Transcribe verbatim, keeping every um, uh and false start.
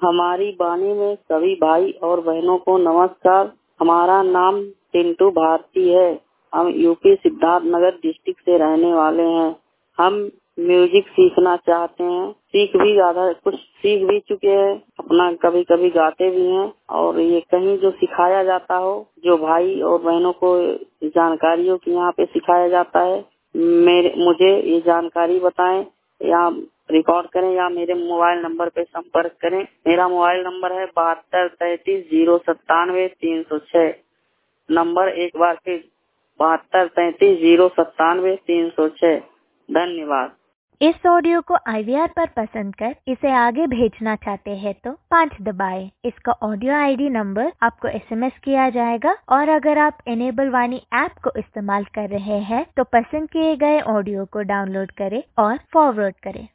हमारी वाणी में सभी भाई और बहनों को नमस्कार। हमारा नाम टिंटू भारती है। हम यूपी सिद्धार्थ नगर डिस्ट्रिक्ट से रहने वाले हैं। हम म्यूजिक सीखना चाहते हैं। सीख भी ज्यादा कुछ सीख भी चुके हैं। अपना कभी कभी गाते भी हैं और ये कहीं जो सिखाया जाता हो, जो भाई और बहनों को जानकारियों की यहाँ पे सिखाया जाता है, मेरे मुझे ये जानकारी बताएं या रिकॉर्ड करें या मेरे मोबाइल नंबर पे संपर्क करें। मेरा मोबाइल नंबर है बहत्तर तैतीस जीरो सत्तानवे तीन सौ छह। नंबर एक बार फिर बहत्तर तैतीस जीरो सत्तानवे तीन सौ छह। धन्यवाद। इस ऑडियो को आई वी आर पर पसंद कर इसे आगे भेजना चाहते हैं तो पाँच दबाएं। इसका ऑडियो आई डी नंबर आपको एस एम एस किया जाएगा और अगर आप इनेबल वाणी ऐप को इस्तेमाल कर रहे हैं तो पसंद किए गए ऑडियो को डाउनलोड करें और फॉरवर्ड करें।